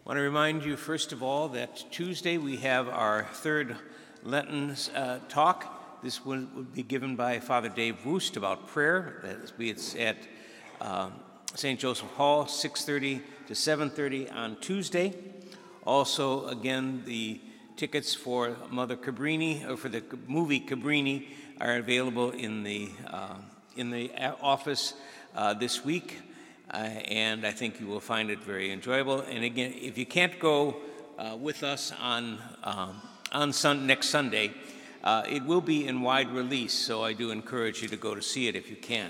I want to remind you, first of all, that Tuesday we have our third Lenten talk. This will be given by Father Dave Woost about prayer. It's at St. Joseph Hall, 6:30 to 7:30 on Tuesday. Also, again, the tickets for Mother Cabrini, or for the movie Cabrini, are available in the office this week. And I think you will find it very enjoyable. And again, if you can't go with us on next Sunday, it will be in wide release, so I do encourage you to go to see it if you can.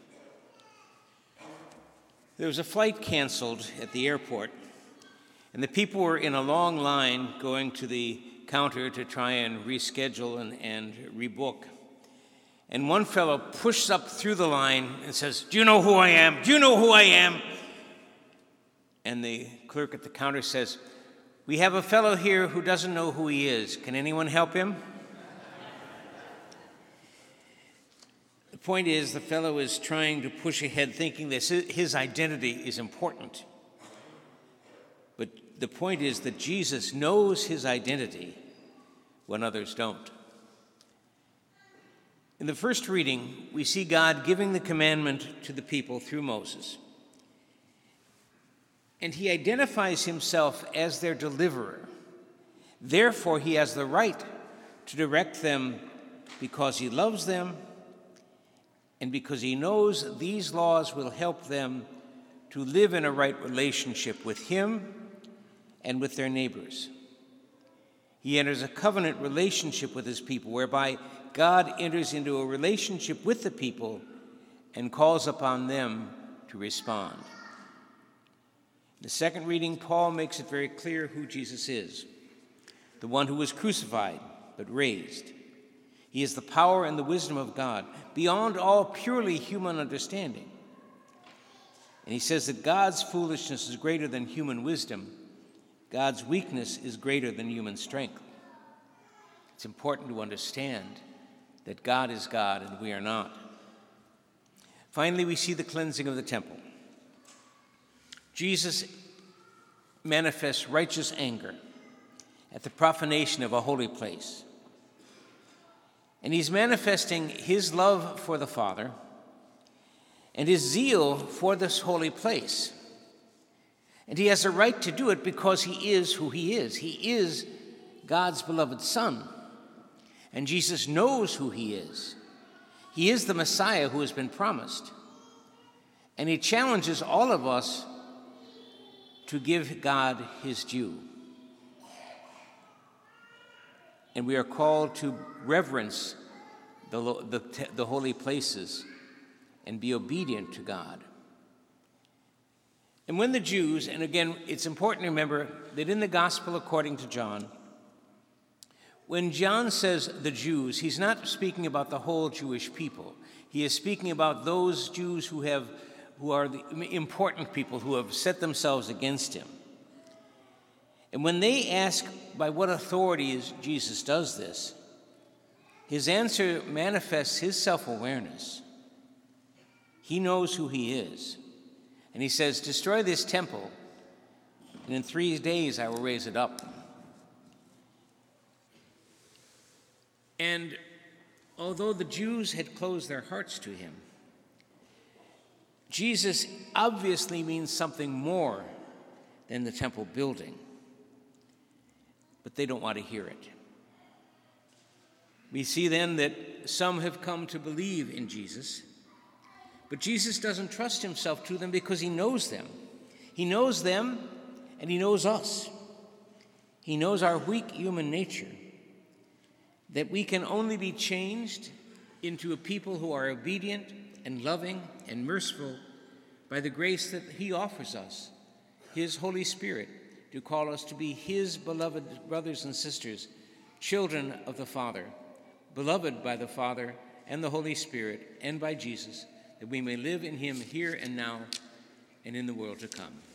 There was a flight canceled at the airport, and the people were in a long line going to the counter to try and reschedule and rebook. And one fellow pushes up through the line and says, "Do you know who I am? Do you know who I am?" And the clerk at the counter says, "We have a fellow here who doesn't know who he is. Can anyone help him?" The point is, the fellow is trying to push ahead, thinking that his identity is important. But the point is that Jesus knows his identity when others don't. In the first reading, we see God giving the commandment to the people through Moses. And he identifies himself as their deliverer. Therefore, he has the right to direct them because he loves them and because he knows these laws will help them to live in a right relationship with him and with their neighbors. He enters a covenant relationship with his people, whereby God enters into a relationship with the people and calls upon them to respond. In the second reading, Paul makes it very clear who Jesus is, the one who was crucified but raised. He is the power and the wisdom of God, beyond all purely human understanding. And he says that God's foolishness is greater than human wisdom. God's weakness is greater than human strength. It's important to understand that God is God and we are not. Finally, we see the cleansing of the temple. Jesus manifests righteous anger at the profanation of a holy place. And he's manifesting his love for the Father and his zeal for this holy place. And he has a right to do it because he is who he is. He is God's beloved Son. And Jesus knows who he is. He is the Messiah who has been promised. And he challenges all of us to give God his due. And we are called to reverence the holy places and be obedient to God. And when the Jews, and again, it's important to remember that in the Gospel according to John, when John says the Jews, he's not speaking about the whole Jewish people. He is speaking about those Jews who are the important people who have set themselves against him. And when they ask by what authority Jesus does this, his answer manifests his self-awareness. He knows who he is. And he says, "Destroy this temple, and in 3 days I will raise it up." And although the Jews had closed their hearts to him, Jesus obviously means something more than the temple building. But they don't want to hear it. We see then that some have come to believe in Jesus, but Jesus doesn't trust himself to them because he knows them. He knows them and he knows us. He knows our weak human nature, that we can only be changed into a people who are obedient and loving and merciful by the grace that he offers us, his Holy Spirit, to call us to be his beloved brothers and sisters, children of the Father, beloved by the Father and the Holy Spirit and by Jesus, that we may live in him here and now and in the world to come.